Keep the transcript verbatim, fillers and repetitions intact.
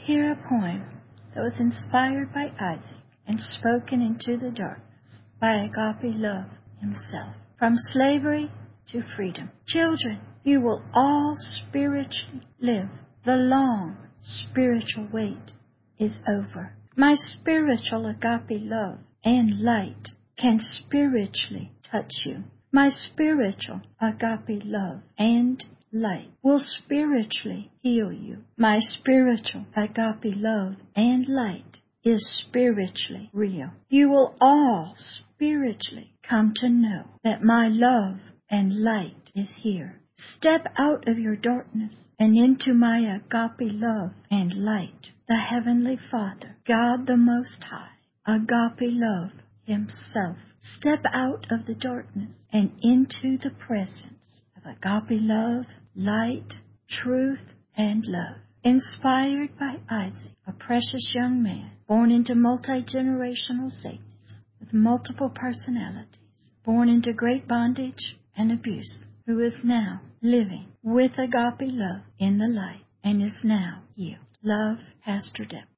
hear a poem that was inspired by Isaac and spoken into the darkness by Agape Love himself. From slavery to freedom. Children, you will all spiritually live. The long spiritual wait is over. My spiritual agape love and light can spiritually touch you. My spiritual agape love and light will spiritually heal you. My spiritual agape love and light is spiritually real. You will all spiritually come to know that my love and light is here. Step out of your darkness and into my agape love and light. The Heavenly Father, God the Most High, agape love himself. Step out of the darkness and into the presence of agape love, light, truth, and love. Inspired by Isaac, a precious young man born into multi-generational Satanism with multiple personalities, born into great bondage and abuse, who is now living with agape love in the light and is now healed. Love, Pastor Deborah.